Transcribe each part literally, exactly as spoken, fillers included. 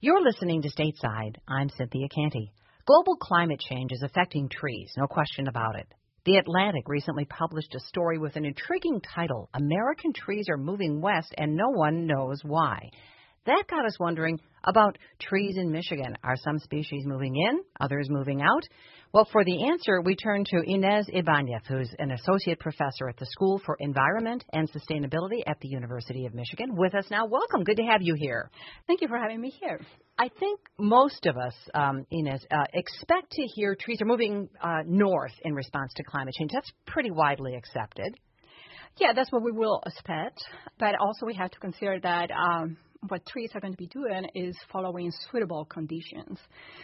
You're listening to Stateside. I'm Cynthia Canty. Global climate change is affecting trees, no question about it. The Atlantic recently published a story with an intriguing title, American Trees Are Moving West and No One Knows Why. That got us wondering about trees in Michigan. Are some species moving in, others moving out? Well, for the answer, we turn to Inez Ibanez, who's an associate professor at the School for Environment and Sustainability at the University of Michigan. With us now. Welcome. Good to have you here. Thank you for having me here. I think most of us, um, Inez, uh, expect to hear trees are moving uh, north in response to climate change. That's pretty widely accepted. Yeah, that's what we will expect. But also we have to consider that um, what trees are going to be doing is following suitable conditions.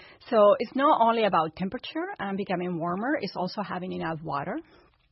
So it's not only about temperature and becoming warmer, it's also having enough water.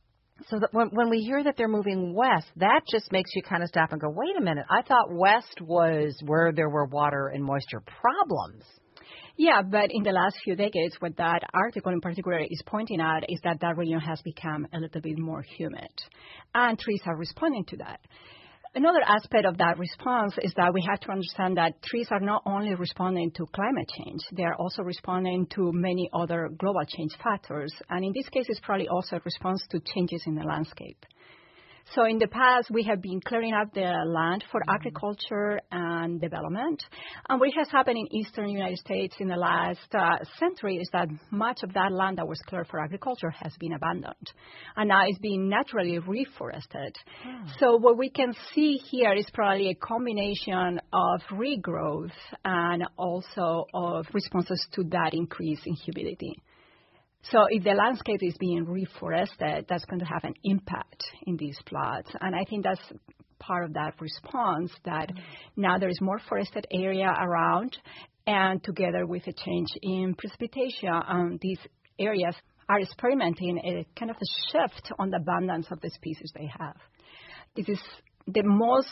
So that when, when we hear that they're moving west, that just makes you kind of stop and go, wait a minute, I thought west was where there were water and moisture problems. Yeah, but in the last few decades, what that article in particular is pointing out is that that region has become a little bit more humid, and trees are responding to that. Another aspect of that response is that we have to understand that trees are not only responding to climate change, they are also responding to many other global change factors. And in this case, it's probably also a response to changes in the landscape. So in the past, we have been clearing up the land for agriculture and development. And what has happened in eastern United States in the last uh, century is that much of that land that was cleared for agriculture has been abandoned. And now it's being naturally reforested. Hmm. So what we can see here is probably a combination of regrowth and also of responses to that increase in humidity. So if the landscape is being reforested, that's going to have an impact in these plots. And I think that's part of that response, that mm-hmm. now there is more forested area around, and together with a change in precipitation, um, these areas are experimenting a kind of a shift on the abundance of the species they have. This is the most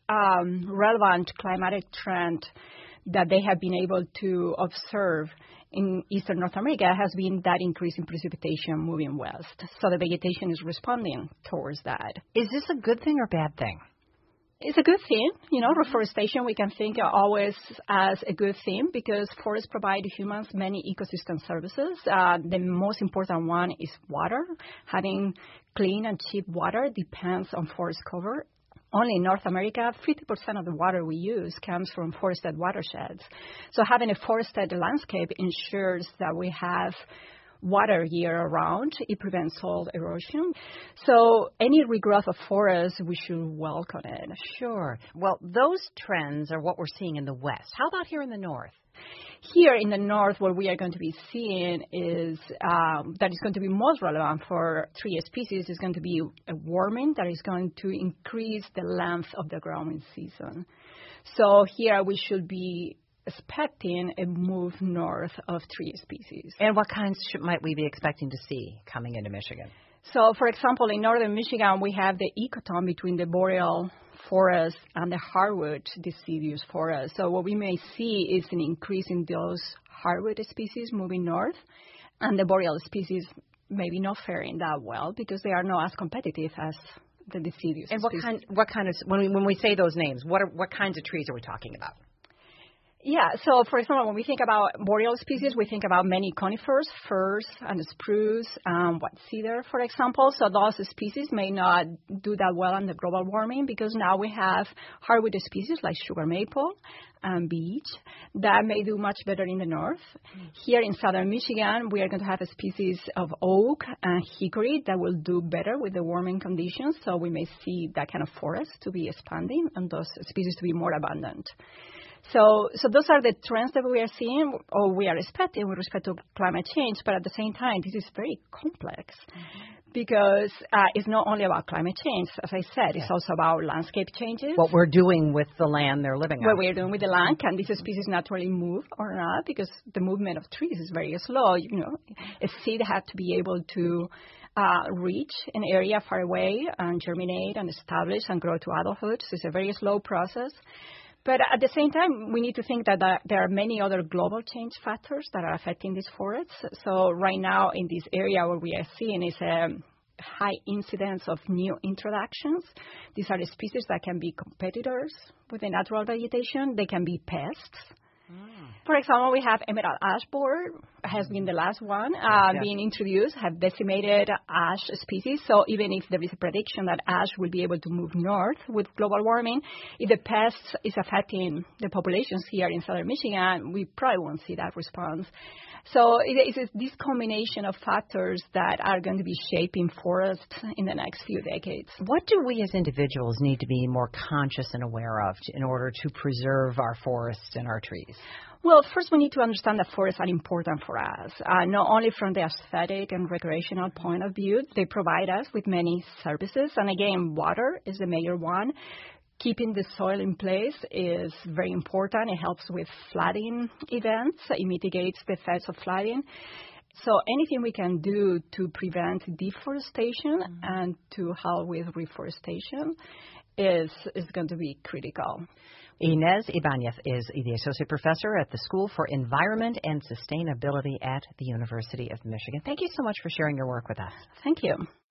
um, relevant climatic trend that they have been able to observe in eastern North America has been that increase in precipitation moving west. So the vegetation is responding towards that. Is this a good thing or bad thing? It's a good thing. You know, reforestation we can think always as a good thing because forests provide humans many ecosystem services. Uh, the most important one is water. Having clean and cheap water depends on forest cover. Only in North America, fifty percent of the water we use comes from forested watersheds. So having a forested landscape ensures that we have water year-round. It prevents soil erosion. So any regrowth of forests, we should welcome it. Sure. Well, those trends are what we're seeing in the west. How about here in the north? Here in the north, what we are going to be seeing is um, that is going to be most relevant for tree species is going to be a warming that is going to increase the length of the growing season. So here we should be expecting a move north of tree species. And what kinds should, might we be expecting to see coming into Michigan? So, for example, in northern Michigan, we have the ecotone between the boreal forest and the hardwood deciduous forest. So what we may see is an increase in those hardwood species moving north, and the boreal species maybe not faring that well because they are not as competitive as the deciduous and species. what kind, what kind of, when we, when we say those names, what are, what kinds of trees are we talking about? Yeah, so for example, when we think about boreal species, we think about many conifers, firs and spruce, um, white cedar, for example. So those species may not do that well under global warming because now we have hardwood species like sugar maple and beech that may do much better in the north. Mm. Here in southern Michigan, we are going to have a species of oak and hickory that will do better with the warming conditions. So we may see that kind of forest to be expanding and those species to be more abundant. So, so those are the trends that we are seeing or we are expecting with respect to climate change. But at the same time, this is very complex mm-hmm. because uh, it's not only about climate change. As I said, yes. It's also about landscape changes. What we're doing with the land they're living on. What we're doing with the land. Can these species naturally move or not? Because the movement of trees is very slow. You know, a seed has to be able to uh, reach an area far away and germinate and establish and grow to adulthood. So it's a very slow process. But at the same time, we need to think that there are many other global change factors that are affecting these forests. So right now in this area, what we are seeing is a high incidence of new introductions. These are the species that can be competitors with the natural vegetation. They can be pests. Mm. For example, we have emerald ash borer has been the last one uh, yes. being introduced, have decimated ash species. So even if there is a prediction that ash will be able to move north with global warming, if the pest is affecting the populations here in southern Michigan, we probably won't see that response. So it is this combination of factors that are going to be shaping forests in the next few decades. What do we as individuals need to be more conscious and aware of in order to preserve our forests and our trees? Well, first we need to understand that forests are important for us, uh, not only from the aesthetic and recreational point of view. They provide us with many services, and again, water is the major one. Keeping the soil in place is very important. It helps with flooding events. It mitigates the effects of flooding. So anything we can do to prevent deforestation mm-hmm. and to help with reforestation is, is going to be critical. Inez Ibanez is the Associate Professor at the School for Environment and Sustainability at the University of Michigan. Thank you so much for sharing your work with us. Thank you.